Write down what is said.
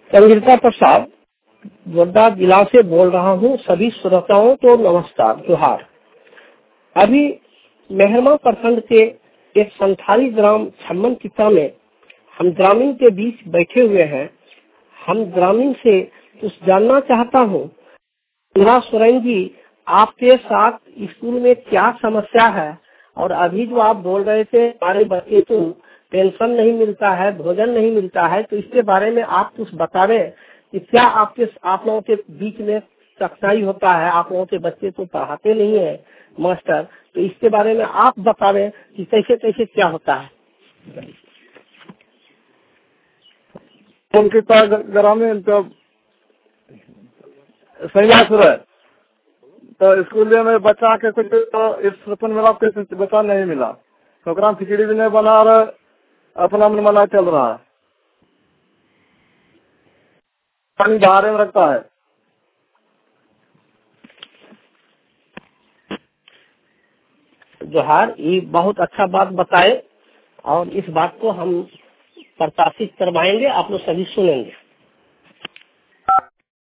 संगीता प्रसाद गोड्डा जिला से बोल रहा हूँ। सभी श्रोताओं को नमस्कार, जोहार। अभी मेहरमा प्रखंड के एक संथाली ग्राम छम्मन किता में हम ग्रामीण के बीच बैठे हुए हैं। हम ग्रामीण से कुछ जानना चाहता हूँ। सोरेन जी, आपके साथ स्कूल में क्या समस्या है? और अभी जो आप बोल रहे थे हमारे बच्चे को पेंशन नहीं मिलता है, भोजन नहीं मिलता है, तो इसके बारे में आप कुछ बतावें कि क्या आप लोगों के बीच में कठिनाई होता है? आप लोगों के बच्चे तो पढ़ाते नहीं है मास्टर, तो इसके बारे में आप बतावें कि कैसे कैसे क्या होता है। ग्रामीण तो तो स्कूल में बच्चा के कुछ तो इस मिला, कुछ बच्चा नहीं मिला, प्रोग्राम खिचड़ी भी नहीं बना रहा, अपना मन मना चल रहा है, पानी बाहर में रखता है। जोहार, ये बहुत अच्छा बात बताए और इस बात को हम प्रकाशित करवाएंगे, आप लोग सभी सुनेंगे।